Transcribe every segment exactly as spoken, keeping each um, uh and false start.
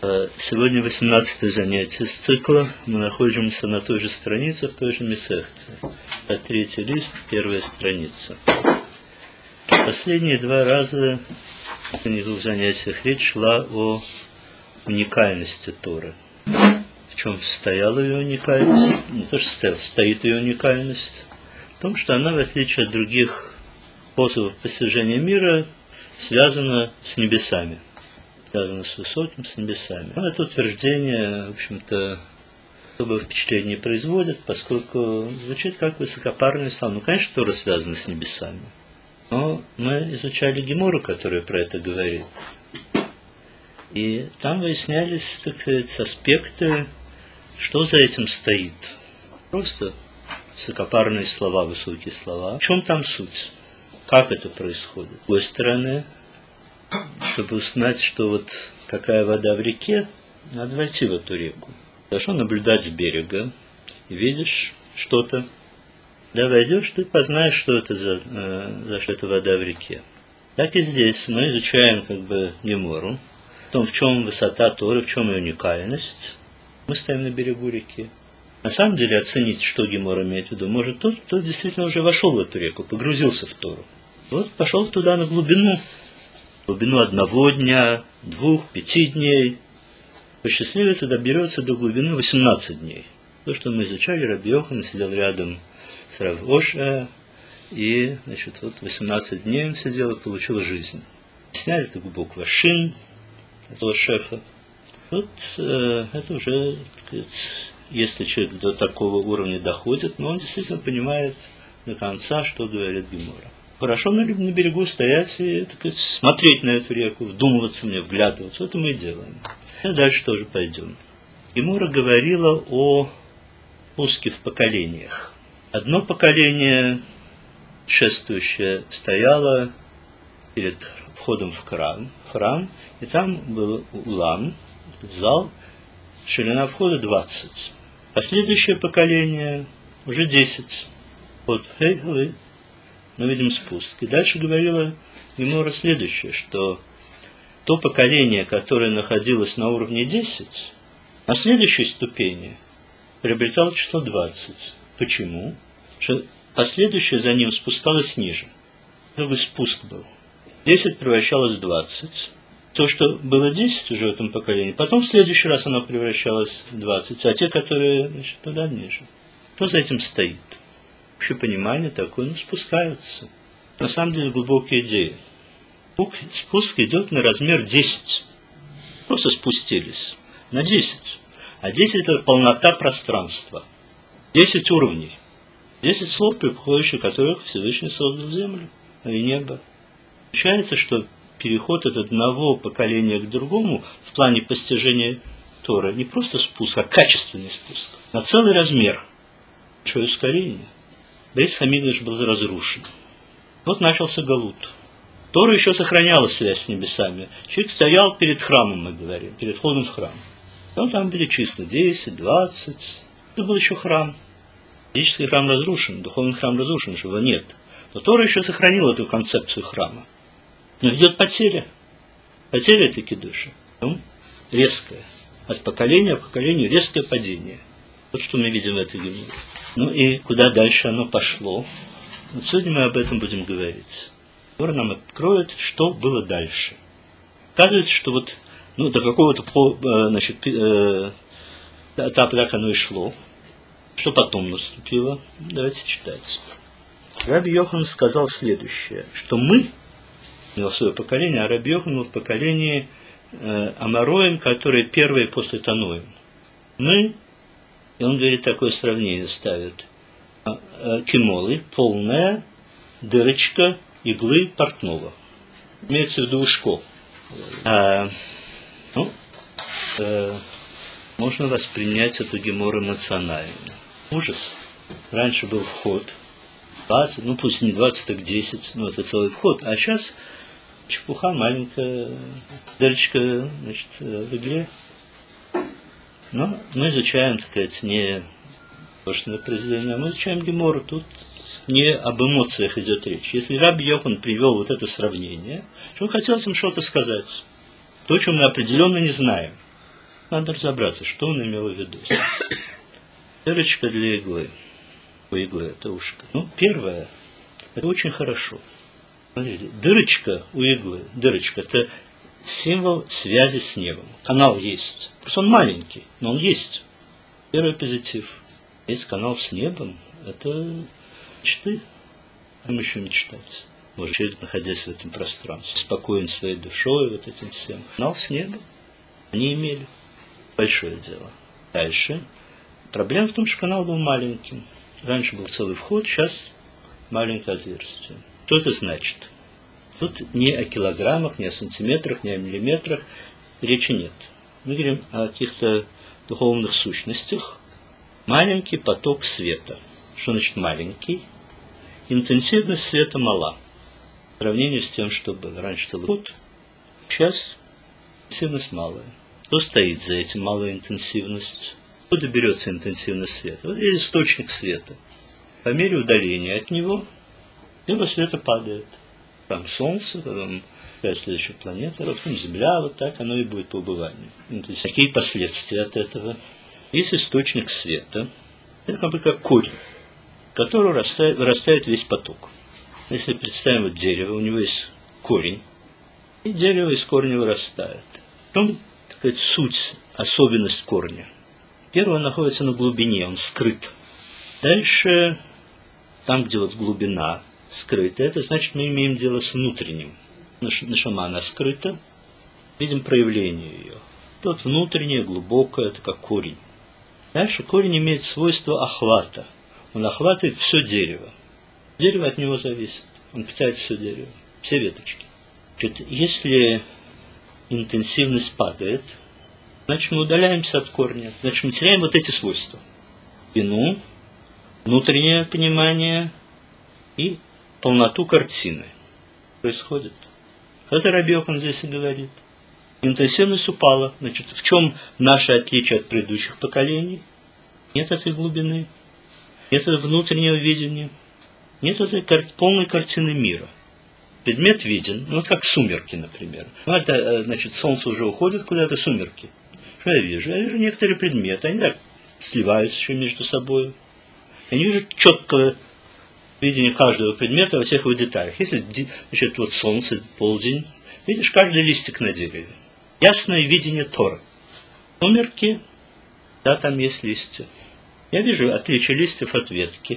Сегодня восемнадцатое занятие с цикла. Мы находимся на той же странице, в той же Месехте. Третий лист, первая страница. Последние два раза на двух занятиях речь шла о уникальности Торы. В чем состояла ее уникальность? Не то, что стояла, стоит ее уникальность. В том, что она, в отличие от других способов постижения мира, связана с небесами. Связано с высоким, с небесами. Но это утверждение, в общем-то, особого впечатления не производит, поскольку звучит как высокопарный слова. Ну, конечно, Тора связана с небесами. Но мы изучали Гемору, которая про это говорит. И там выяснялись, так сказать, аспекты, что за этим стоит. Просто высокопарные слова, высокие слова. В чем там суть? Как это происходит? С другой стороны, чтобы узнать, что вот какая вода в реке, надо войти в эту реку. Хорошо наблюдать с берега, и видишь что-то. Да, войдешь, ты познаешь, что это за, э, за что это вода в реке. Так и здесь мы изучаем как бы Гемору, в том, в чем высота Торы, в чем ее уникальность. Мы стоим на берегу реки. На самом деле оценить, что Гемора имеет в виду, может тот, кто действительно уже вошел в эту реку, погрузился в Тору. Вот пошел туда на глубину. Глубину одного дня, двух, пяти дней. Посчастливится, доберется до глубины восемнадцати дней. То, что мы изучали, Раби Йохан сидел рядом с Рав Оше, и, значит, вот восемнадцать дней он сидел и получил жизнь. Сняли эту букву Шин, этого шефа. Вот э, это уже, так сказать, если человек до такого уровня доходит, но он действительно понимает до конца, что говорит Гемора. Хорошо на, на берегу стоять и, так сказать, смотреть на эту реку, вдумываться в нее, вглядываться. Это мы и делаем. И дальше тоже пойдем. Гемора говорила о спуске в поколениях. Одно поколение, шествующее, стояло перед входом в храм, в храм, и там был улам, зал, ширина входа двадцать. Последующее поколение уже десять. Вот Хейхлы. Мы видим спуск. И дальше говорила Гемора следующее, что то поколение, которое находилось на уровне десять, на следующей ступени приобретало число двадцать. Почему? Что последующее за ним спускалось ниже. Такой спуск был. десять превращалось в двадцать. То, что было десять уже в этом поколении, потом в следующий раз оно превращалось в двадцать, а те, которые, значит, туда ниже. Что за этим стоит? Общее понимание такое, ну, спускаются. На самом деле глубокая идея. Спуск идет на размер десять. Просто спустились. На десять. А десять это полнота пространства. десять уровней. десять слов, при помощи которых Всевышний создал землю и небо. Получается, что переход от одного поколения к другому в плане постижения Торы не просто спуск, а качественный спуск. На целый размер. Большое ускорение. Бейс Хамикдаш был разрушен. Вот начался Галут. Тора еще сохраняла связь с небесами. Человек стоял перед храмом, мы говорим, перед входом в храм. Но там были числа десять, двадцать. Это был еще храм. Физический храм разрушен, духовный храм разрушен, его нет. Но Тора еще сохранила эту концепцию храма. Но идет потеря. Потеря этой кидуши. Ну, резкая. От поколения к поколению резкое падение. Вот что мы видим в этой Геморе. Ну и куда дальше оно пошло? Вот сегодня мы об этом будем говорить. Гемора нам откроет, что было дальше. Оказывается, что вот ну, до какого-то значит, этапа так оно и шло. Что потом наступило? Давайте читать. Раби Йохан сказал следующее, что мы, имел свое поколение, а Раби Йохан был в поколении э, Амароим, которые первые после Таноим. Мы, и он говорит, такое сравнение ставит, кимолы, полная дырочка иглы портного. Имеется в виду ушко. А, ну, э, можно воспринять эту Гемору эмоционально. Ужас. Раньше был вход двадцать, ну пусть не двадцать, так десять, ну это целый вход. А сейчас чепуха, маленькая дырочка, значит, в игле. Но мы изучаем, так сказать, не художественное произведение, а мы изучаем Гемору. Тут не об эмоциях идет речь. Если Раби Йохан привел вот это сравнение, что он хотел этим что-то сказать. То, чем мы определенно не знаем. надо разобраться, что он имел в виду. Дырочка для иглы. У иглы это ушко. Ну, первое, это очень хорошо. Смотрите, дырочка у иглы, дырочка, это символ связи с небом. Канал есть. Просто он маленький, но он есть. Первый позитив. Есть канал с небом, это мечты. Мы еще мечтать. Может, человек, находясь в этом пространстве, спокоен своей душой, вот этим всем. Канал с небом они имели. Большое дело. Дальше. Проблема в том, что канал был маленьким. Раньше был целый вход, сейчас маленькое отверстие. Что это значит? Тут не о килограммах, не о сантиметрах, не о миллиметрах речи нет. Мы говорим о каких-то духовных сущностях. Маленький поток света. Что значит маленький? Интенсивность света мала. В сравнении с тем, что было раньше целый год, сейчас интенсивность малая. Что стоит за этим малая интенсивность? Откуда берется интенсивность света? Вот есть источник света. По мере удаления от него, его света падает. Там Солнце, потом следующая планета, потом Земля, вот так оно и будет по убыванию. Какие последствия от этого? Есть источник света, это как бы как корень, который вырастает, вырастает весь поток. Если представим вот дерево, у него есть корень, и дерево из корня вырастает. В чем, так сказать, суть, особенность корня? Первое, он находится на глубине, он скрыт. Дальше, там, где вот глубина скрыта, это значит, мы имеем дело с внутренним. Нашама, она скрыта, видим проявление ее. Вот внутреннее, глубокое, это как корень. Дальше корень имеет свойство охвата. Он охватывает все дерево. Дерево от него зависит. Он питает все дерево, все веточки. Значит, если интенсивность падает, значит, мы удаляемся от корня. Значит, мы теряем вот эти свойства. Вину, внутреннее понимание и полноту картины. Происходит. Это Раби Йохан здесь и говорит. Интенсивность упала. Значит, в чем наше отличие от предыдущих поколений? Нет этой глубины, нет этого внутреннего видения, нет этой кар- полной картины мира. Предмет виден, ну вот как сумерки, например. Ну, это, значит, солнце уже уходит куда-то, сумерки. Что я вижу? Я вижу некоторые предметы, они так сливаются еще между собой. Я не вижу четкого видения каждого предмета во всех его деталях. Если, значит, вот солнце, полдень, видишь каждый листик на дереве. Ясное видение Торы. Сумерки, да, там есть листья. Я вижу отличие листьев от ветки.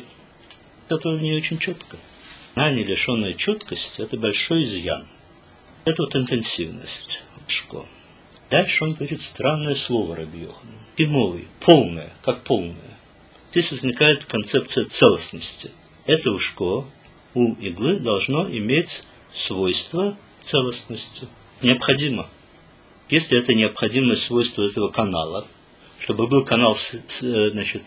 Это не очень четко. Знание, лишенное четкости, это большой изъян. Это вот интенсивность. Шко. Дальше он говорит странное слово Раби Йохану. Пимолый, полное, как полное. Здесь возникает концепция целостности. Это ушко у иглы должно иметь свойство целостности. Необходимо. Если это необходимое свойство этого канала, чтобы был канал с, с, значит,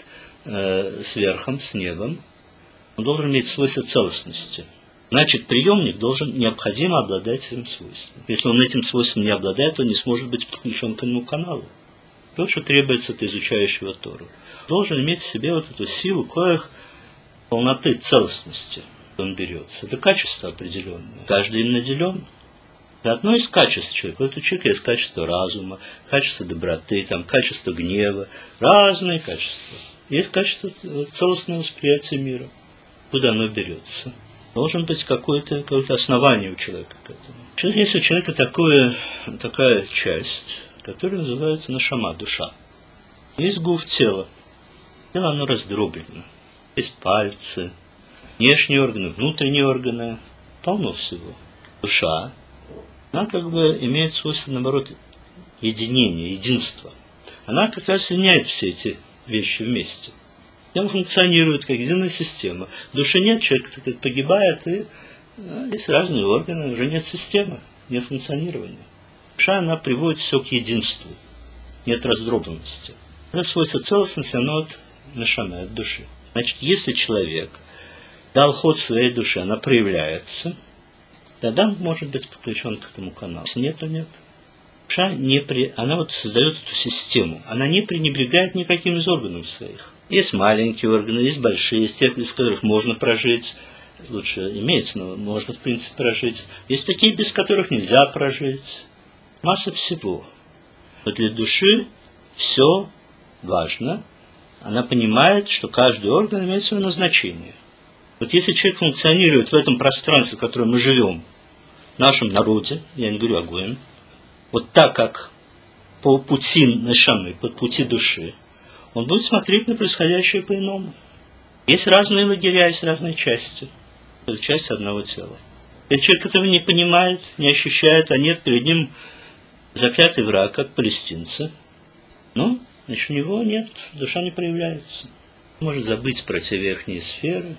э, с верхом, с небом, он должен иметь свойство целостности. Значит, приемник должен необходимо обладать этим свойством. Если он этим свойством не обладает, то не сможет быть подключен к этому каналу. То, что требуется от изучающего Тору. Должен иметь в себе вот эту силу, коих полноты целостности он берется. Это качество определенное. Каждый им наделен. Это одно из качеств человека. Вот у человека есть качество разума, качество доброты, там, качество гнева. Разные качества. Есть качество целостного восприятия мира. Куда оно берется? Должен быть какое-то, какое-то основание у человека к этому. Есть у человека такое, такая часть, которая называется нашама, душа. Есть гуф, тело. Тело, оно раздроблено. Есть пальцы, внешние органы, внутренние органы. Полно всего. Душа, она как бы имеет свойство, наоборот, единения, единства. Она как раз соединяет все эти вещи вместе. Она функционирует как единая система. Души нет, человек так сказать, погибает, и ну, есть разные органы, уже нет системы, нет функционирования. Душа, она приводит все к единству, нет раздробленности. Это свойство целостности, оно от нашама, от души. Значит, если человек дал ход своей душе, она проявляется, тогда он может быть подключен к этому каналу. Если нет, то нет. Душа не при... она вот создает эту систему, она не пренебрегает никаким из органов своих. Есть маленькие органы, есть большие, есть тех, без которых можно прожить. Лучше имеется, но можно, в принципе, прожить. Есть такие, без которых нельзя прожить. Масса всего. Но для души все важно. Она понимает, что каждый орган имеет свое назначение. Вот если человек функционирует в этом пространстве, в котором мы живем, в нашем народе, я не говорю о Гоем, вот так, как по пути нашамы, по пути души, он будет смотреть на происходящее по-иному. Есть разные лагеря, есть разные части. Это часть одного тела. Если человек этого не понимает, не ощущает, а нет перед ним заклятый враг, как палестинцы, ну, значит, у него нет, душа не проявляется. Может забыть про те верхние сферы,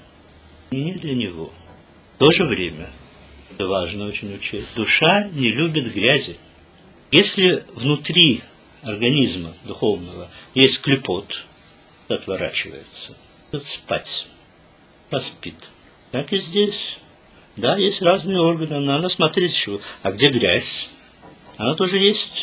не для него. В то же время, это важно очень учесть, душа не любит грязи. Если внутри организма духовного есть клепот, отворачивается, идет спать, поспит. Так и здесь. Да, есть разные органы, но надо смотреть еще. А где грязь? Она тоже есть.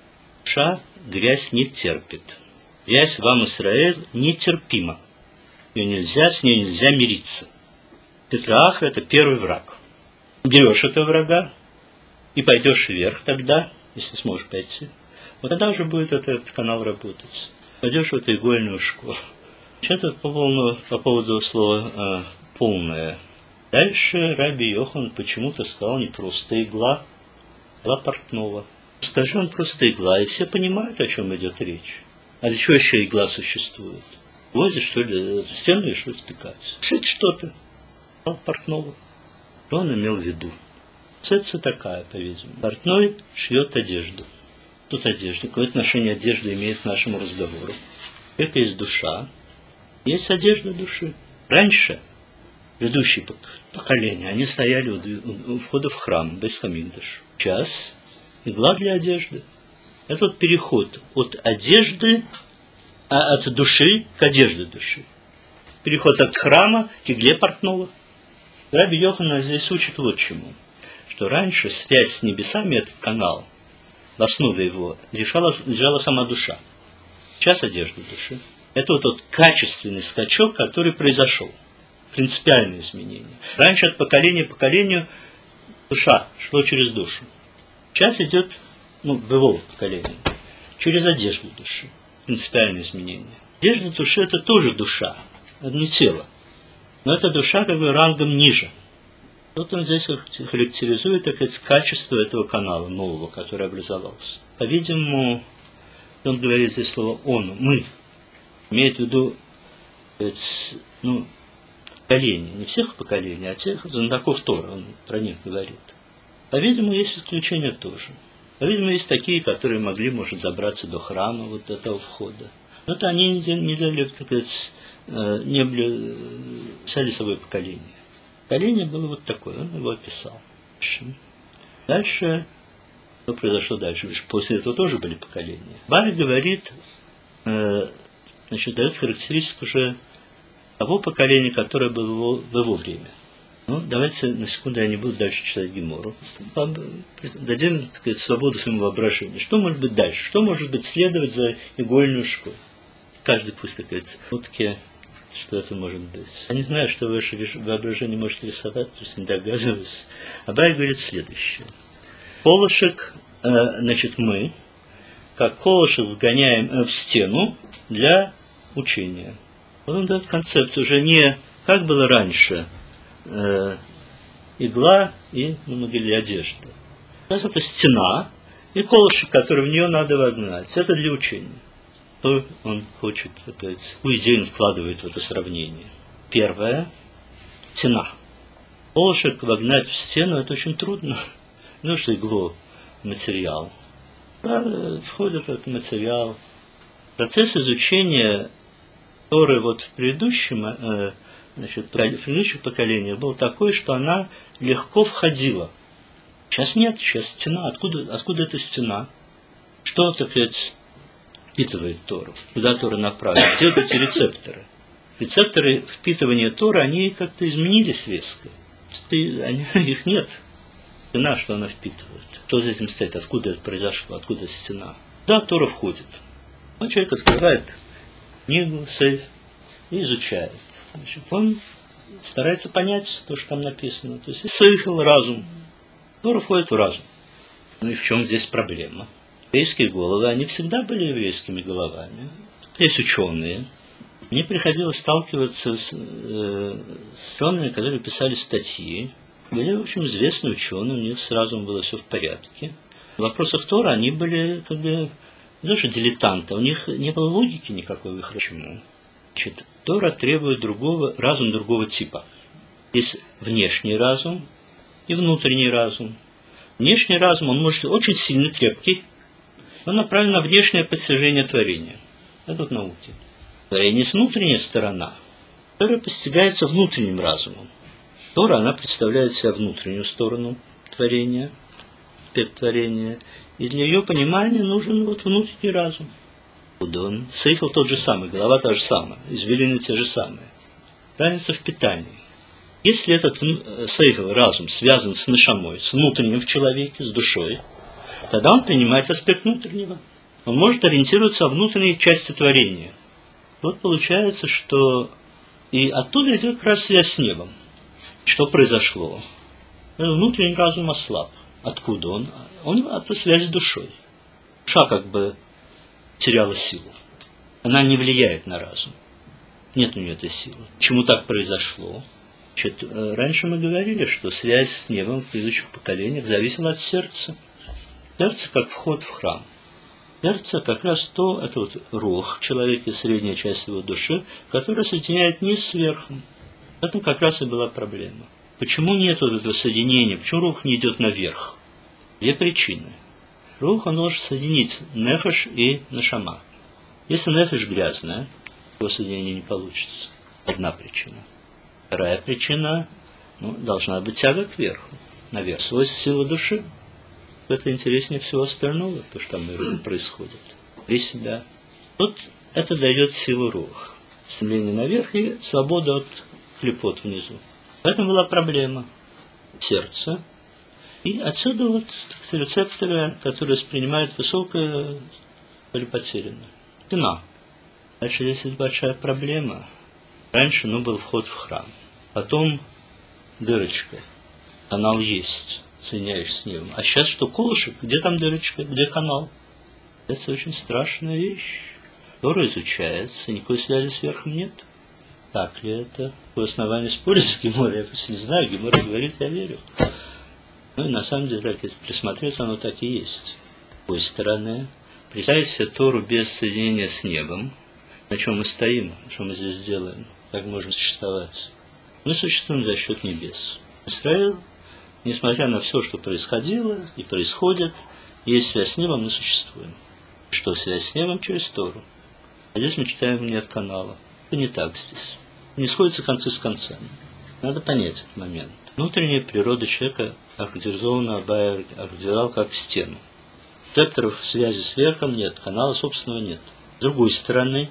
Душа грязь не терпит. Грязь вам, Исраэль, нетерпима. Ее нельзя, с ней нельзя мириться. Тетрахра – это первый враг. Берешь этого врага и пойдешь вверх тогда, если сможешь пойти. Вот тогда уже будет этот канал работать. Пойдешь в эту игольную школу. Это по поводу, по поводу слова э, «полное». Дальше Раби Йохан почему-то сказал не просто игла, игла портного. Скажи, он просто игла, и все понимают, о чем идет речь. А для чего еще игла существует? Возишь, что ли, в стену и что стыкать. Шить что-то. Портного. Что он имел в виду? Цепция такая, по-видимому. Портной шьет одежду. Тут одежда. Какое отношение одежда имеет к нашему разговору? Только есть душа. Есть одежда души. Раньше предыдущие поколения, они стояли у входа в храм, Бейт-Хамикдаш. Сейчас игла для одежды. Это вот переход от одежды, а от души к одежде души. Переход от храма к игле портного. Раби Йоханан здесь учит вот чему. Что раньше связь с небесами, этот канал, в основе его лежала, лежала сама душа. Сейчас одежда души. Это вот тот качественный скачок, который произошел. Принципиальное изменение. Раньше от поколения к поколению душа шло через душу. Сейчас идет, ну, в его поколении, через одежду души. Принципиальное изменение. Одежда души – это тоже душа, это не тело. Но это душа как бы рангом ниже. Вот он здесь характеризует, так сказать, качество этого канала нового, который образовался. По-видимому, он говорит здесь слово «он», «мы». Имеет в виду, ну, поколения, не всех поколений, а тех знатоков Тора, он про них говорит. По-видимому, есть исключения тоже. По-видимому, есть такие, которые могли, может, забраться до храма, вот до этого входа. Но это они не, не, так сказать, не были, писали собой поколение. Поколение было вот такое, он его описал. Дальше, что произошло дальше? После этого тоже были поколения. Бай говорит, значит, дает характеристику уже того поколения, которое было в его время. Ну, давайте на секунду я не буду дальше читать Гемору. Дадим, так сказать, свободу своему воображению. Что может быть дальше? Что может быть следовать за игольную школу? Каждый пусть, так сказать, утки, что это может быть. Я не знаю, что ваше воображение может рисовать, то есть не догадываюсь. Абрай говорит следующее. Колышек, э, значит, мы, как колышек вгоняем в стену для учения. Вот он дает концепцию уже не как было раньше, э, игла и, ну, мы говорили, одежда. Сейчас это стена и колышек, который в нее надо вогнать. Это для учения. То он хочет, опять, какую идею он вкладывает в это сравнение. Первое – стена. Колышек вогнать в стену – это очень трудно. Ну, что иглу – материал. Да, входит в этот материал. Процесс изучения Торы вот в предыдущем, э, значит, в предыдущих поколениях был такой, что она легко входила. Сейчас нет, сейчас стена. Откуда, откуда эта стена? Что, так сказать, впитывает Тору? Куда Тора направлена? Где вот эти рецепторы? Рецепторы впитывания Торы, они как-то изменились резко. Ты, они, их нет. Стена, что она впитывает. Что за этим стоит? Откуда это произошло? Откуда стена? Да, Тора входит. Но человек открывает книгу, сейф и изучает. Значит, он старается понять то, что там написано. То есть сейф, разум. Тора входит в разум. Ну и в чем здесь проблема? Еврейские головы, они всегда были еврейскими головами. Есть ученые. Мне приходилось сталкиваться с, э, с учеными, которые писали статьи. Были очень известные ученые, у них сразу было все в порядке. В вопросах Тора они были как бы даже дилетанты, у них не было логики никакой в их почему. Значит, Тора требует другого, разум другого типа. Есть внешний разум и внутренний разум. Внешний разум, он может быть очень сильный, крепкий, он направлен на внешнее постижение творения. Это вот науки. Творение есть внутренняя сторона, которая постигается внутренним разумом. Тора, она представляет себя внутреннюю сторону творения, творения, и для ее понимания нужен вот внутренний разум. Он, сейхл тот же самый, голова та же самая, извилины те же самые. Разница в питании. Если этот сейхл, разум, связан с нешамой, с внутренним в человеке, с душой, тогда он принимает аспект внутреннего. Он может ориентироваться на внутренние части творения. Вот получается, что и оттуда идет как раз связь с небом. Что произошло? Внутренний разум ослаб. Откуда он? Он от связи с душой. Душа как бы теряла силу. Она не влияет на разум. Нет у нее этой силы. Почему так произошло? Значит, раньше мы говорили, что связь с небом в предыдущих поколениях зависела от сердца. Сердце как вход в храм. Сердце как раз то, это вот рух человека, средняя часть его души, которая соединяет низ с верхом. В этом как раз и была проблема. Почему нет вот этого соединения? Почему рух не идет наверх? Две причины. Рух, он может соединить нефеш и нешама. Если нефеш грязная, его соединение не получится. Одна причина. Вторая причина, ну, должна быть тяга кверху, наверх. Свойство силы души. Это интереснее всего остального, то, что там происходит. При себя. Тут это дает силу рух. Стремление наверх и свобода от клепот внизу. В этом была проблема сердца. И отсюда вот рецепторы, которые воспринимают высокое, были потеряны. Цена. Дальше здесь есть большая проблема. Раньше, ну, был вход в храм. Потом дырочка. Канал есть. Соединяешься с небом. А сейчас что, колышек? Где там дырочка? Где канал? Это очень страшная вещь. Тора изучается, никакой связи с верхом нет. Так ли это? По основанию спорить с Геморой, я просто не знаю. Гемора говорит, я верю. Ну и на самом деле, так, если присмотреться, оно так и есть. С другой стороны, представить себе Тору без соединения с небом, на чем мы стоим, что мы здесь делаем, как можем существовать. Мы существуем за счет небес. Израиль, несмотря на все, что происходило и происходит, есть связь с небом, мы существуем. Что связь с небом? Через Тору. А здесь мы читаем нет канала. Это не так здесь. Не сходятся концы с концами. Надо понять этот момент. Внутренняя природа человека охарактеризована, Абай охарактеризовал как стену. Секторов связи с верхом нет, канала собственного нет. С другой стороны,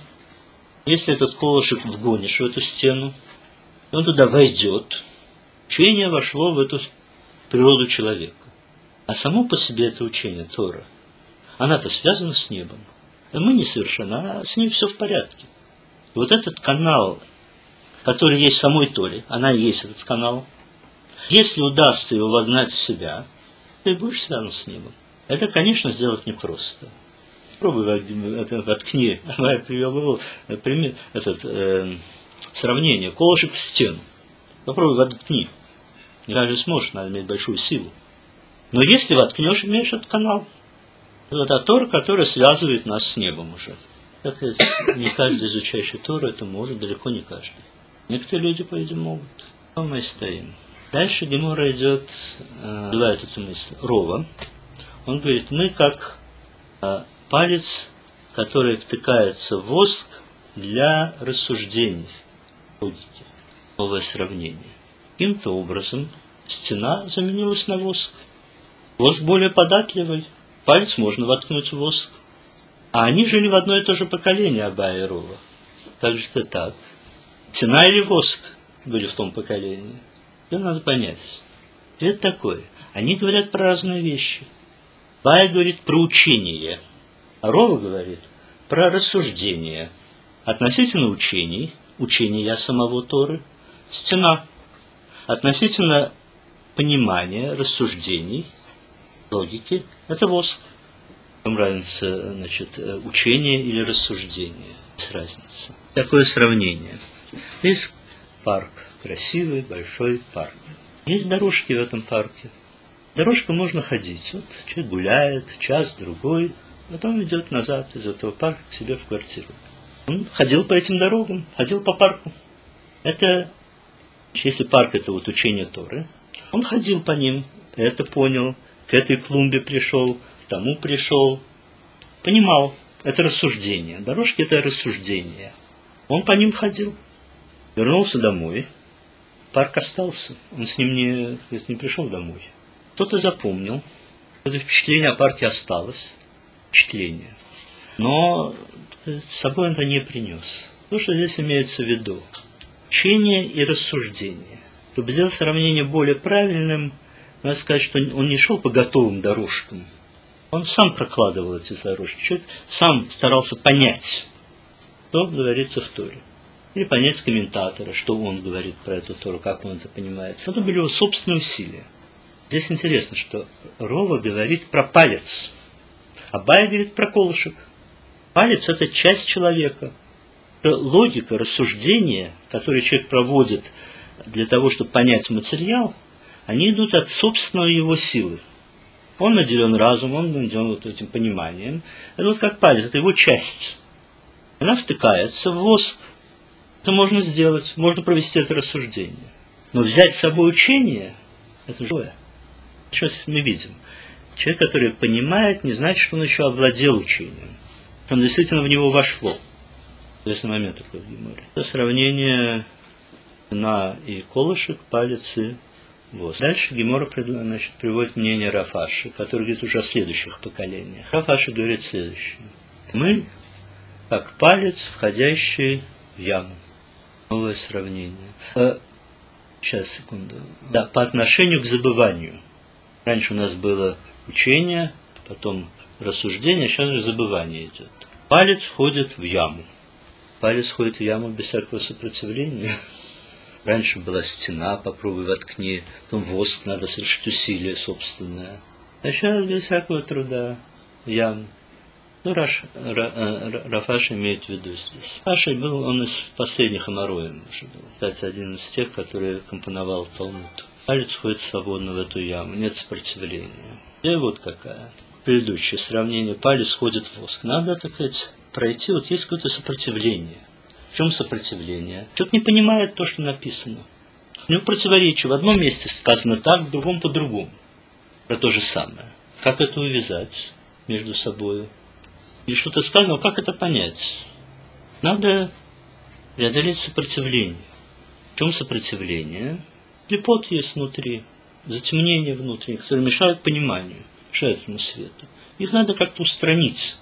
если этот колышек вгонишь в эту стену, и он туда войдет, учение вошло в эту природу человека. А само по себе это учение, Тора, она-то связана с небом. А мы несовершенны, а с ней все в порядке. И вот этот канал, который есть в самой Торе, она и есть этот канал, если удастся его вогнать в себя, ты будешь связан с небом. Это, конечно, сделать непросто. Попробуй воткни. Я привел его пример, этот, э, сравнение. Колышек в стену. Попробуй воткни. Не каждый сможет, надо иметь большую силу. Но если воткнешь, имеешь этот канал. Это Тора, которая связывает нас с небом уже. Так не каждый изучающий Тору это может, далеко не каждый. Некоторые люди, по-видимому, могут. Там мы и стоим. Дальше Гемора идет, называет эту мысль, Рова. Он говорит, мы как э, палец, который втыкается в воск для рассуждений, логики, новое сравнение. Каким-то образом стена заменилась на воск. Воск более податливый, палец можно воткнуть в воск. А они жили в одно и то же поколение, Абай и Рова. Так же это так. Стена или воск были в том поколении. Это надо понять. Что это такое? Они говорят про разные вещи. Абай говорит про учение, а Рова говорит про рассуждение. Относительно учений, учения самого Торы, стена. Относительно понимания, рассуждений, логики, это воск. В чем разница, значит, учение или рассуждение? Есть разница. Такое сравнение. Есть парк, красивый, большой парк. Есть дорожки в этом парке. Дорожка можно ходить. Вот человек гуляет, час-другой, потом идет назад из этого парка к себе в квартиру. Он ходил по этим дорогам, ходил по парку. Это, если парк это вот учение Торы, он ходил по ним, это понял, к этой клумбе пришел, к тому пришел. Понимал, это рассуждение. Дорожки это рассуждение. Он по ним ходил. Вернулся домой. Парк остался. Он с ним не, не пришел домой. Кто-то запомнил. Это впечатление о парке осталось. Впечатление. Но с собой он это не принес. То, что здесь имеется в виду. Учение и рассуждение. Чтобы сделать сравнение более правильным, надо сказать, что он не шел по готовым дорожкам. Он сам прокладывал эти дорожки. Человек сам старался понять, что говорится в Торе. Или понять с комментатора, что он говорит про эту Тору, как он это понимает. Это были его собственные усилия. Здесь интересно, что Рова говорит про палец, а Бай говорит про колышек. Палец – это часть человека. Это логика, рассуждения, которые человек проводит для того, чтобы понять материал, они идут от собственной его силы. Он наделен разумом, он наделен вот этим пониманием. Это вот как палец, это его часть. Она втыкается в воск. Это можно сделать, можно провести это рассуждение. Но взять с собой учение – это живое. Сейчас мы видим. Человек, который понимает, не значит, что он еще овладел учением. Он действительно в него вошло. Интересный момент такой в Геморе. Это сравнение на и колышек, палец и воск. Дальше Гемора значит, приводит мнение Рафаши, который говорит уже о следующих поколениях. Рафаши говорит следующее. Мы, как палец, входящий в яму. Новое сравнение. Сейчас, секунду. Да, по отношению к забыванию. Раньше у нас было учение, потом рассуждение, а сейчас уже забывание идет. Палец входит в яму. Палец входит в яму без всякого сопротивления. Раньше была стена, попробуй воткни, потом воск, надо совершить усилие собственное. А сейчас без всякого труда яму. Ну, Раш, Ра, Рафаш имеет в виду здесь. Рафаш был, он из последних Амароем уже был. Кстати, один из тех, который компоновал Талмуд. Палец входит свободно в эту яму, нет сопротивления. И вот какая. Предыдущее сравнение. Палец входит в воск. Надо, так сказать, пройти. Вот есть какое-то сопротивление. В чем сопротивление? Человек не понимает то, что написано. У него противоречие. В одном месте сказано так, в другом по-другому. Про то же самое. Как это увязать между собой? И что-то сказано, как это понять? Надо преодолеть сопротивление. В чем сопротивление? Слепот есть внутри, затемнение внутри, которые мешают пониманию, мешают этому свету. Их надо как-то устранить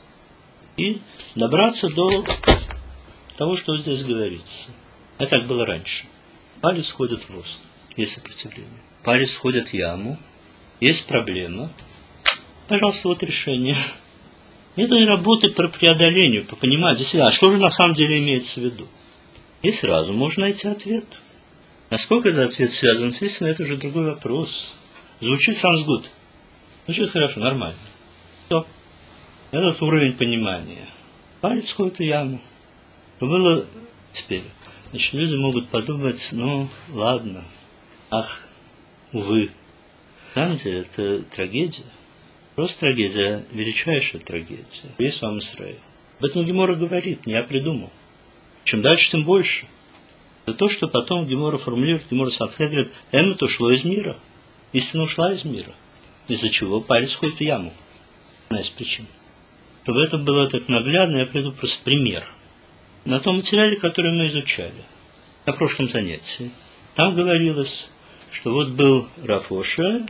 и добраться до того, что здесь говорится. А так было раньше. Палец входит в воск, есть сопротивление. Палец входит в яму, есть проблема. Пожалуйста, вот решение. Это и работы по преодолению, по пониманию, действительно, а что же на самом деле имеется в виду? И сразу можно найти ответ. Насколько этот ответ связан с истиной, это уже другой вопрос. Звучит sounds good. Звучит хорошо, нормально. Все. Этот уровень понимания. Палец входит в яму. Было теперь. Значит, люди могут подумать, ну, ладно. Ах, увы. На самом деле, это трагедия. Просто трагедия, величайшая трагедия. Есть вам Израиль. Об этом Гемора говорит, не я придумал. Чем дальше, тем больше. Это то, что потом Гемора формулирует, Гемора Санхедрин говорит, эмет ушло из мира. Истина ушла из мира. Из-за чего палец входит в яму. Одна из причин. Чтобы это было так наглядно, я приведу просто пример. На том материале, который мы изучали, на прошлом занятии, там говорилось, что вот был Рав Оша,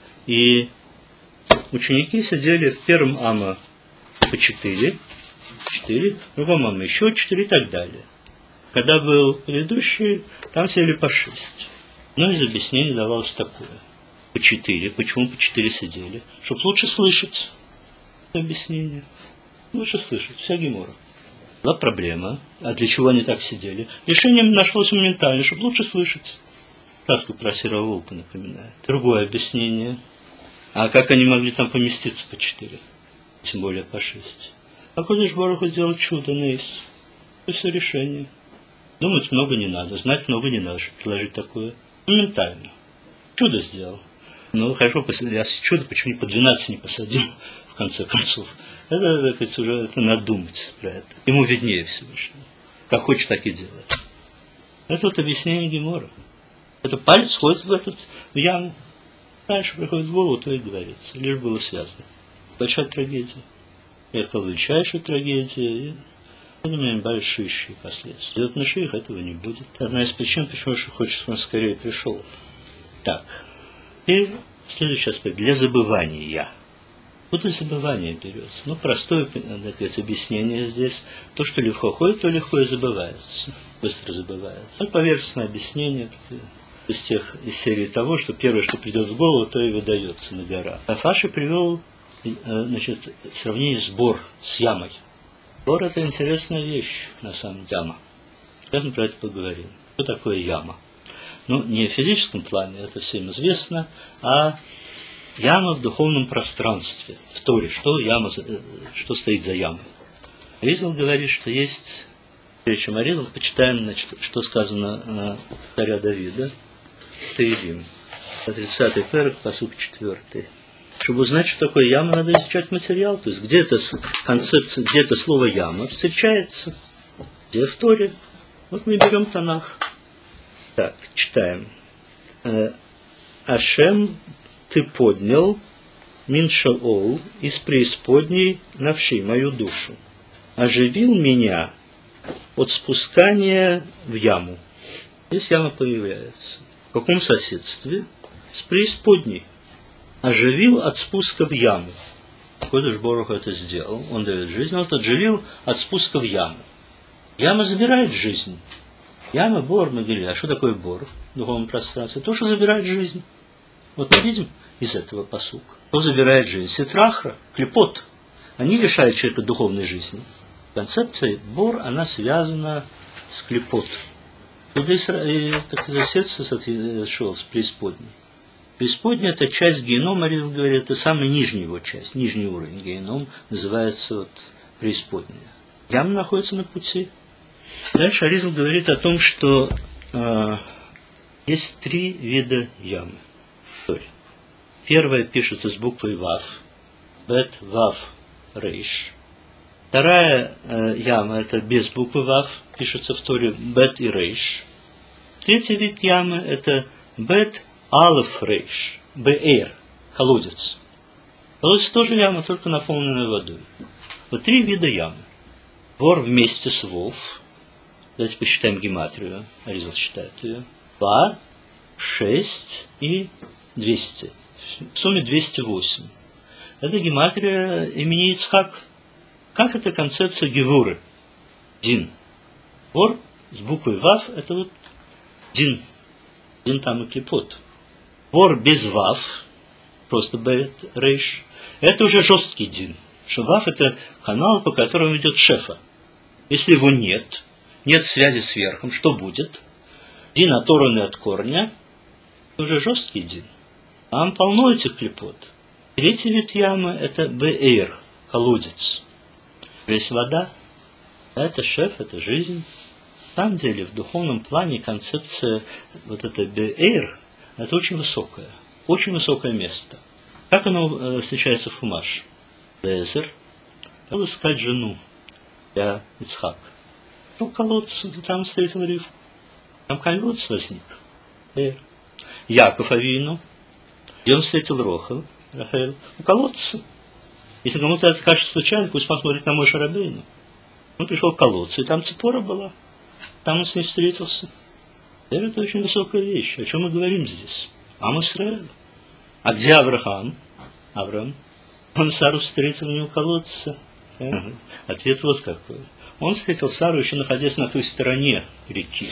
и ученики сидели в первом ама по четыре, четыре, в другом ама еще четыре и так далее. Когда был предыдущий, там сидели по шесть. Но из объяснений давалось такое. По четыре. Почему по четыре сидели? Чтобы лучше слышать объяснение. Лучше слышать. Вся Гемора. Была проблема. А для чего они так сидели? Решение нашлось моментально, чтобы лучше слышать. Сказку про серого волка напоминает. Другое объяснение. А как они могли там поместиться по четыре? тем более по шесть. А Кодыш Барух Ху сделал чудо Нейс. Это все решение. Думать много не надо, знать много не надо, чтобы предложить такое. Моментально. Чудо сделал. Ну, хорошо, раз чудо, почему не по двенадцать не посадил, в конце концов. Это, так сказать, уже это надо думать про это. Ему виднее Всевышнего. Как хочет, так и делает. Это вот объяснение Гемора. Это палец входит в этот, в яму. Дальше приходит в голову, то и говорится. Лишь было связано. Большая трагедия. Я сказал, величайшая трагедия. И это имеет большущие последствия. И вот Машиах этого не будет. Одна из причин, почему же хочется, чтобы он скорее пришел. Так. И следующий аспект. Для забывания. Куда забывание берется? Ну, простое, так сказать, объяснение здесь. То, что легко ходит, то легко и забывается. Быстро забывается. Это поверхностное объяснение из тех из серии того, что первое, что придет в голову, то и выдается на гора. А Фаши привел, значит, сравнение с бор, с ямой. Бор – это интересная вещь, на самом деле. Яма. Сейчас мы про это поговорим. Что такое яма? Ну, не в физическом плане, это всем известно, а яма в духовном пространстве, в Торе. Что яма, что стоит за ямой? Аризал говорит, что есть, прежде чем Аризал, почитаем, значит, что сказано на царя Давида, Таилим, тридцатый перек, пасук четвертый. Чтобы узнать, что такое яма, надо изучать материал. То есть, где эта концепция, где это слово яма встречается, где в Торе. Вот мы берем Танах. Так, читаем. Ашем, ты поднял Миншаол из преисподней навши, мою душу. Оживил меня от спускания в яму. Здесь яма появляется. В каком соседстве? С преисподней. Оживил от спуска в яму. Кодыш Барух это сделал. Он дает жизнь. Он отживил от спуска в яму. Яма забирает жизнь. Яма, бор, мы говорили. А что такое бор в духовном пространстве? То, что забирает жизнь. Вот мы видим из этого пасука. Кто забирает жизнь? Ситрахра, клепот. Они лишают человека духовной жизни. Концепция бор, она связана с клепот. Туда и соседство шел с преисподней. Преисподняя – это часть генома, Аризал говорит, это самая нижняя его часть, нижний уровень. Геном называется вот преисподняя. Яма находится на пути. Дальше Аризал говорит о том, что э, есть три вида ямы. Первая пишется с буквой Вав, Бет, Вав, Рейш. Вторая э, яма – это без буквы Вав, пишется в Торе Бет и Рейш. Третий вид ямы – это Бет, Алеф, Рейш, Беэр, колодец. Колодец тоже яма, только наполненная водой. Вот три вида ямы. Бор вместе с Вов. Давайте посчитаем гематрию. Аризал считает ее. Два, шесть и двести. В сумме двести восемь. Это гематрия имени Ицхак. Как это концепция гевуры? Дин. Бор с буквой Вав – это вот Дин. Дин там и клепот. Бор без Вав, просто Бет, Рейш, это уже жесткий Дин. Что Вав – это канал, по которому идет шефа. Если его нет, нет связи с верхом, что будет? Дин оторванный от корня, это уже жесткий Дин. Там полно этих клепот. Третий вид ямы – это Беэр, колодец. Есть вода, это шеф, это жизнь. На самом деле, в духовном плане концепция вот это Беэр – это очень высокое, очень высокое место. Как оно встречается в Хумаш? Безер. Хотел искать жену для Ицхака. Ну, колодец, там встретил Ривку. Там колодец возник. Беэр. Яков Авину. И он встретил Рохел, Рахель, у колодца. Если кому-то это кажется случайно, пусть посмотрит на Моше Рабейну. Он пришел к колодцу, и там Ципора была. Там он с ней встретился. Это очень высокая вещь. О чем мы говорим здесь? Ам Исраэль. А где Авраам? Авраам. Он Сару встретил не у колодца. Ответ вот какой. Он встретил Сару, еще находясь на той стороне реки.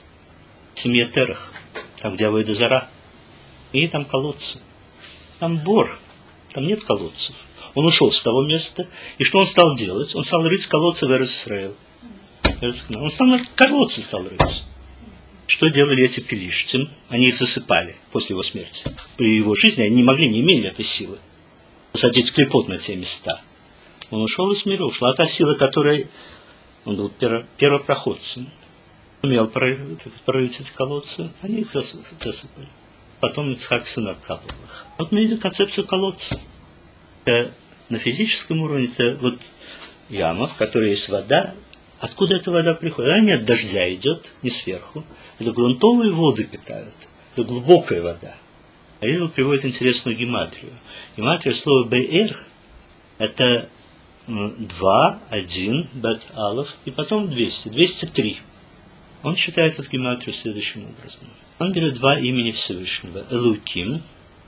В семье Терах. Там, где Авойда Зара. И там колодцы. Там бор. Там нет колодцев. Он ушел с того места. И что он стал делать? Он стал рыть колодцы в Эрец-Исраэль. Он стал на колодцы стал рыть. Что делали эти пелишцим? Они их засыпали после его смерти. При его жизни они не могли, не имели этой силы посадить клепот на те места. Он ушел из мира, ушла та сила, которая... Он был перво, первопроходцем. Умел прорыть эти колодцы, они их засыпали. Потом Ицхак сын откапывал их. Вот мы видим концепцию колодца. Это на физическом уровне это вот яма, в которой есть вода. Откуда эта вода приходит? Она не от дождя идет, не сверху. Это грунтовые воды питают. Это глубокая вода. Аризал приводит интересную гематрию. Гематрия слова «бэр» – это два, один, бет, алов, и потом двести, двести три. Он считает эту гематрию следующим образом. Он берет два имени Всевышнего – Элуким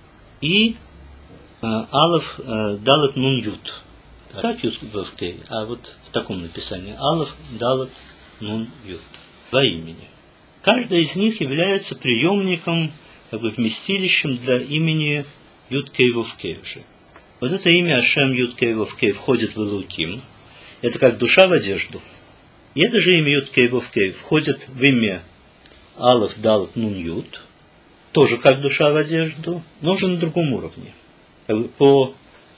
и э, алов э, далат нун ют. Так ют в Кей, а вот в таком написании алов далат нун ют. Два имени. Каждый из них является приемником, как бы вместилищем для имени Ют Кей Вов Кей уже. Вот это имя Ашем Ют Кей Вов Кей входит в Элуким. Это как душа в одежду. И это же имя Ют Кей Вов Кей входит в имя Алеф Далат Нун Ют. Тоже как душа в одежду, но уже на другом уровне. По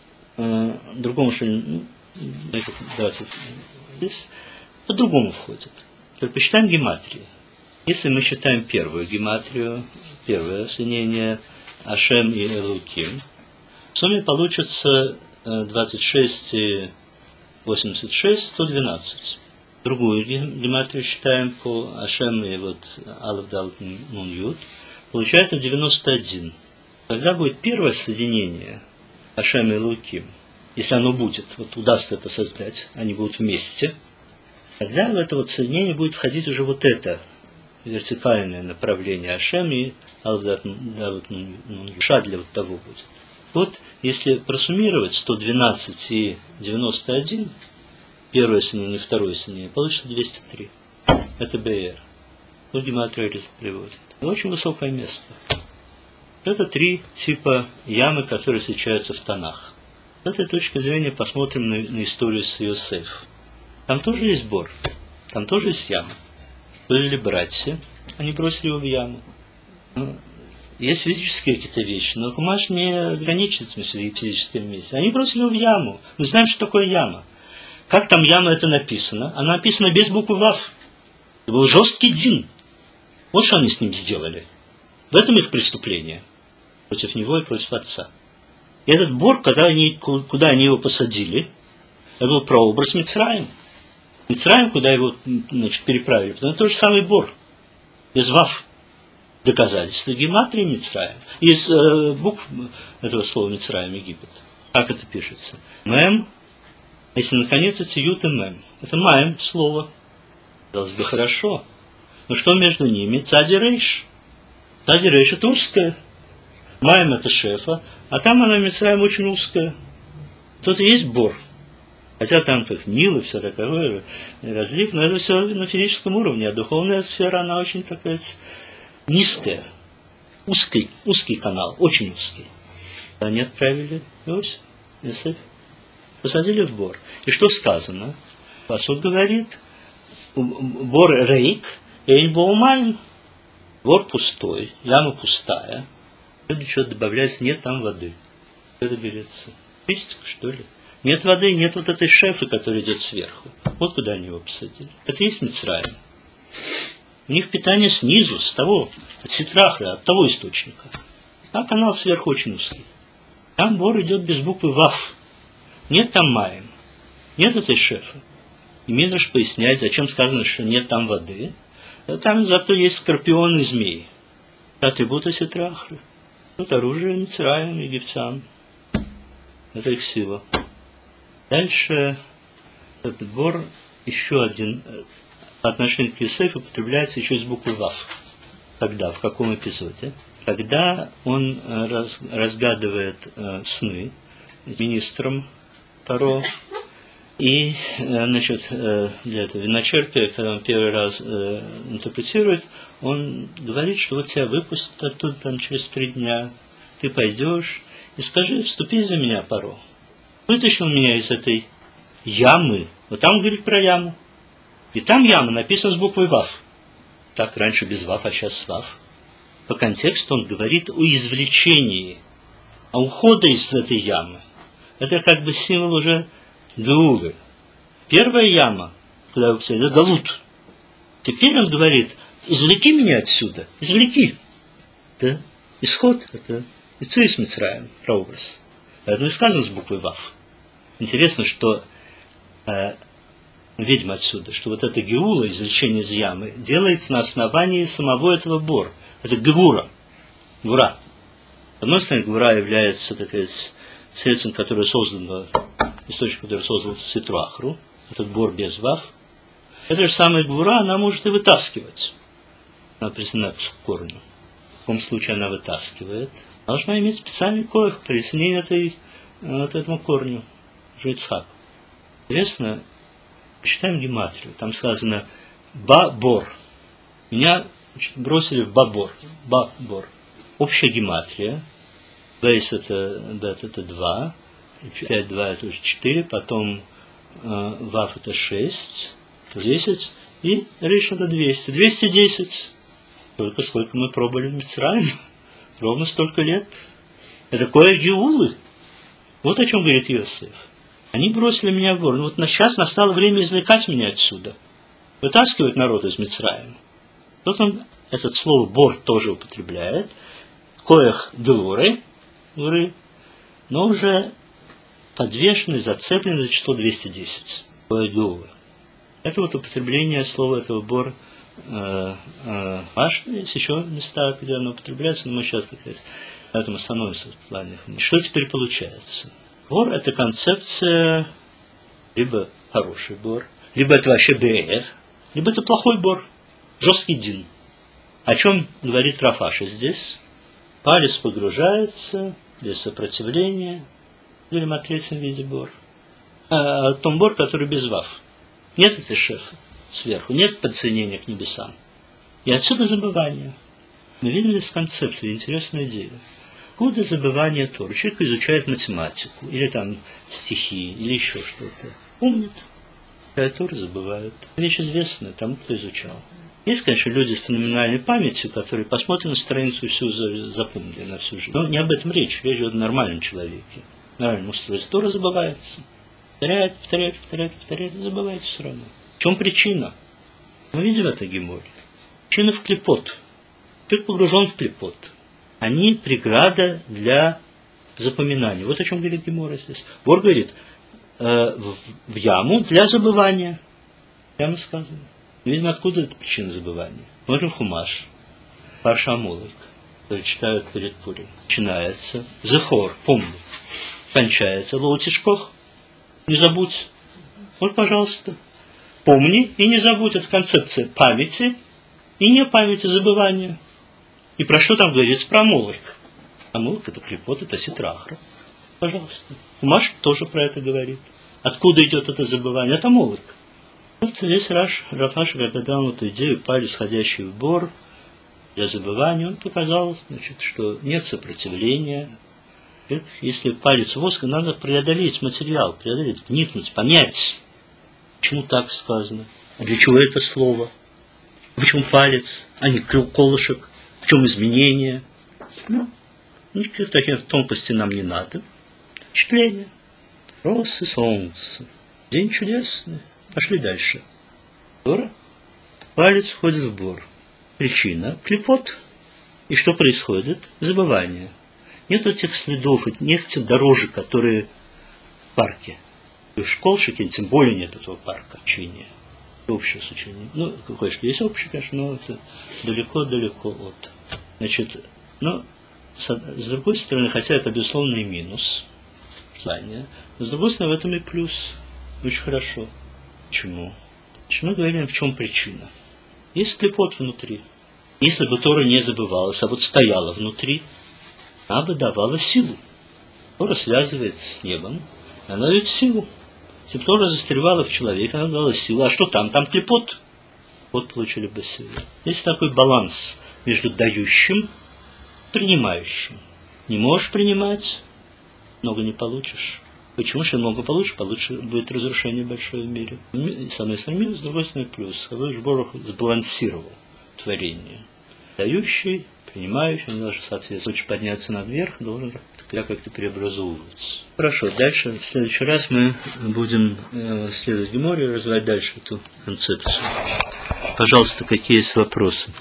э, другому, что ну, давайте здесь, по-другому входит. Теперь посчитаем гематрии. Если мы считаем первую гематрию, первое соединение Ашем и Элуким, в сумме получится двадцать шесть и восемьдесят шесть, сто двенадцать. Другую гематрию считаем по Ашем и вот Алеф Далат Нун Ют, получается девяносто один. Когда будет первое соединение Ашем и Элуким, если оно будет, вот удастся это создать, они будут вместе, тогда в это вот соединение будет входить уже вот это вертикальное направление Ашем и Алеф Далат Нун Ют. Ша для вот того будет. Вот, если просуммировать сто двенадцать и девяносто один, первое соединение и второе соединение, получится двести три. Это БР. Вот гематрия приводит. Очень высокое место. Это три типа ямы, которые встречаются в Танах. С этой точки зрения посмотрим на, на историю с Иосиф. Там тоже есть бор. Там тоже есть яма. Были братья, они бросили его в яму. Есть физические какие-то вещи, но Хумаш не ограничен в смысле физическим вещами. Они бросили его в яму. Мы знаем, что такое яма. Как там яма это написано? Она написана без буквы Вав. Это был жесткий дин. Вот что они с ним сделали. В этом их преступление. Против него и против отца. И этот бор, когда они, куда они его посадили, это был прообраз Мицраим. Мицраим, куда его значит, переправили, это тот же самый бор. Без Вав. Доказательства гематрии Мицраим. Из э, букв этого слова Мицраим, Египет. Как это пишется? Мем. Если наконец это ют и мем. Это маем слово. Казалось бы, хорошо. Но что между ними? Цади рейш. Цади рейш это узкая. Маем это шефа. А там она Мицраим очень узкая. Тут и есть бор. Хотя там как Нил и все такое, разлив, но это все на физическом уровне. А духовная сфера, она очень такая низкая. Узкий, узкий канал, очень узкий. Они отправили Иосиф, Иосиф, посадили в бор. И что сказано? Пасук говорит, бор рейк, эйн боумайн. Бор пустой, яма пустая. Для чего добавляется, нет там воды. Это берется. Мистика, что ли? Нет воды, нет вот этой шефы, которая идет сверху. Вот куда они его посадили. Это есть Мицраим. У них питание снизу, с того, от Ситрахра, от того источника. А канал сверху очень узкий. Там бор идет без буквы Вав. Нет там маем. Нет этой шефы. И Мидраш поясняет, зачем сказано, что нет там воды. А там зато есть скорпионы и змеи. Атрибуты Ситрахра. Вот оружие Мицраим, египтян. Это их сила. Дальше этот бор, еще один, по отношению к Йосефу употребляется еще из буквы Вав. Когда? В каком эпизоде? Когда он раз, разгадывает э, сны министром Паро, и значит, э, для этого виночерпия, когда он первый раз э, интерпретирует, он говорит, что вот тебя выпустят оттуда там, через три дня, ты пойдешь и скажи, вступи за меня, Паро. Вытащил меня из этой ямы. Вот там говорит про яму. И там яма написана с буквой Вав. Так, раньше без Вав, а сейчас с Вав. По контексту он говорит о извлечении, о уходе из этой ямы. Это как бы символ уже Геулы. Первая яма, куда вы посадили, это Галут. Теперь он говорит, извлеки меня отсюда, извлеки. Это исход, это Ицуис Мицраим, прообраз. Поэтому и сказано с буквой Вав. Интересно, что э, видим отсюда, что вот это геула, извлечение из ямы, делается на основании самого этого бор. Это гевура. Гвура. С одной стороны, гвура является, так сказать, средством, которое создано, источник, который создался Ситрахру, этот бор без Вав. Эта же самая гвура, она может и вытаскивать. Она присоединяется к корню. В каком случае она вытаскивает? Должна иметь специальный коих, присоединение этой, вот этому корню, Жицхак. Интересно, читаем гематрию. Там сказано Ба-бор. Меня бросили в Ба-бор. Ба-бор. Общая гематрия. Бейс это, бет это два. пять, два это уже четыре. Потом э, Вав это шесть. десять. И Риш это двести. двести десять. Только сколько мы пробовали в Мицраиме. Ровно столько лет. Это кое геулы. Вот о чем говорит Иосиф. Они бросили меня в гор. Ну вот сейчас настало время извлекать меня отсюда. Вытаскивать народ из Мицраима. Вот он это слово бор тоже употребляет. Коях геуры, гуры, но уже подвешенный, зацепленный за число двести десять. Коях геуры. Это вот употребление слова этого бор. Аш, есть еще места, где оно употребляется, но мы сейчас, так сказать, поэтому остановимся в плане. Что теперь получается? Бор – это концепция либо хороший бор, либо это вообще БР, либо это плохой бор, жесткий дин. О чем говорит Рафаши здесь? Палец погружается без сопротивления, говорим о третьем виде бор. А о том бор, который без вав. Нет этой шефа сверху, нет подсоединения к небесам. И отсюда забывание. Мы видим здесь концепцию, интересную идею. Откуда забывание Торы? Человек изучает математику, или там стихи, или еще что-то. Помнит. А Торы забывают. Вещь известная, тому, кто изучал. Есть, конечно, люди с феноменальной памятью, которые посмотрят на страницу и всю запомнили на всю жизнь. Но не об этом речь. Речь идет о нормальном человеке. Нормальном устройстве. Тора забывается. Повторяет, повторяет, повторяет, повторяет, и забывается все равно. В чем причина? Мы видим это геморе. Причина в клепот. Человек погружен в клепот. Они преграда для запоминания. Вот о чем говорит гемора здесь. Бор говорит, э, в, в яму для забывания. Прямо сказано. Видимо, откуда эта причина забывания. Смотрим Хумаш. Парша Амолик. Который читают перед Пурим. Начинается. Зехор, помни. Кончается. Лоутишкох. Не забудь. Вот, пожалуйста. Помни и не забудь. Это концепция памяти и не памяти, забывания. И про что там говорится? Про Амолик. Амолик это клепот, это ситрахра. Пожалуйста. Хумаш тоже про это говорит. Откуда идет это забывание? Это Амолик. Вот здесь Раш, Рафаш, когда дал эту идею палец, сходящий в бор для забывания, он показал, значит, что нет сопротивления. Если палец воска, надо преодолеть материал, преодолеть, вникнуть, помять. Почему так сказано? А для чего это слово? Почему палец, а не колышек? В чем изменение? Ну, никаких таких тонкостей нам не надо. Впечатление. Росы солнце. День чудесный. Пошли дальше. Бор. Палец входит в бор. Причина – клепот. И что происходит? Забывание. Нет этих следов, нет этих дорожек, которые в парке. И в школшике, тем более нет этого парка. Учения. Общее с учением. Ну, какое что есть общее, конечно, но это далеко-далеко от. Значит, но с, с другой стороны, хотя это безусловный минус, знание, но с другой стороны, в этом и плюс. Очень хорошо. Почему? Почему мы говорим, в чем причина? Есть клепот внутри. Если бы Тора не забывалась, а вот стояла внутри, она бы давала силу. Тора связывается с небом, она дает силу. Если бы Тора застревала в человеке, она давала силу. А что там? Там клепот. Вот получили бы силу. Есть такой баланс между дающим и принимающим. Не можешь принимать, много не получишь. Почему? Что много получишь, получше будет разрушение большое в мире. С одной стороны минус, с другой стороны плюс. Хавой Шборух сбалансировал творение. Дающий, принимающий, он должен соответствовать. Лучше подняться наверх, должен тогда как-то преобразовываться. Хорошо, дальше, в следующий раз мы будем э, следовать Геморе и развивать дальше эту концепцию. Пожалуйста, какие есть вопросы?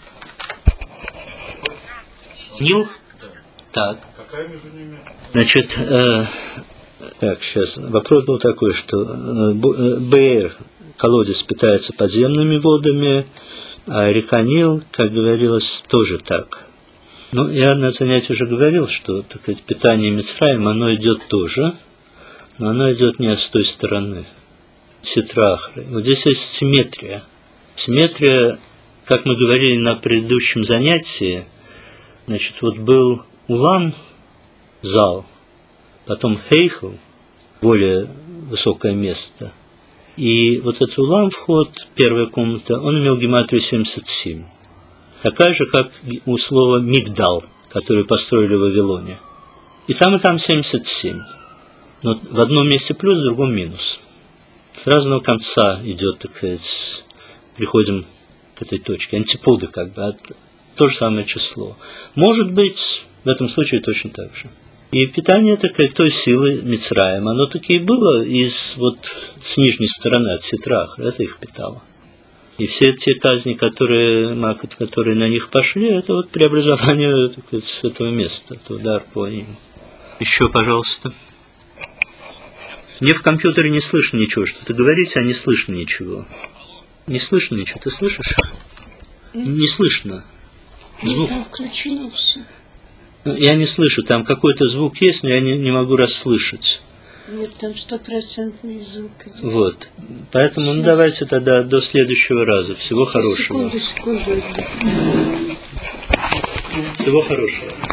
Нил? Так. Какая между ними? Значит, э, так, сейчас. Вопрос был такой, что э, БР, колодец, питается подземными водами, а река Нил, как говорилось, тоже так. Ну, я на занятии уже говорил, что, так сказать, питание Мицраим, оно идет тоже, но оно идет не с той стороны. Ситрахры. Вот здесь есть симметрия. Симметрия, как мы говорили на предыдущем занятии, значит, вот был улам, зал, потом хейхл, более высокое место. И вот этот улам, вход, первая комната, он имел гематрию семьдесят семь. Такая же, как у слова мигдал, который построили в Вавилоне. И там, и там семьдесят семь. Но в одном месте плюс, в другом минус. С разного конца идет, так сказать, приходим к этой точке. Антиподы как бы, то же самое число. Может быть, в этом случае точно так же. И питание такой той силы Мицраим, оно таки и было из, вот, с нижней стороны, от Ситрахра, это их питало. И все те казни, которые, которые на них пошли, это вот преобразование так сказать, с этого места, это удар по ним. Еще, пожалуйста. Мне в компьютере не слышно ничего, что-то говорите, а не слышно ничего. Не слышно ничего, ты слышишь? Не слышно. Звук. Там включено все. Я не слышу, там какой-то звук есть, но я не, не могу расслышать. Нет, там стопроцентный звук идет. Вот. Поэтому ну, давайте тогда до следующего раза. Всего хорошего. Секунду, секунду. Всего хорошего.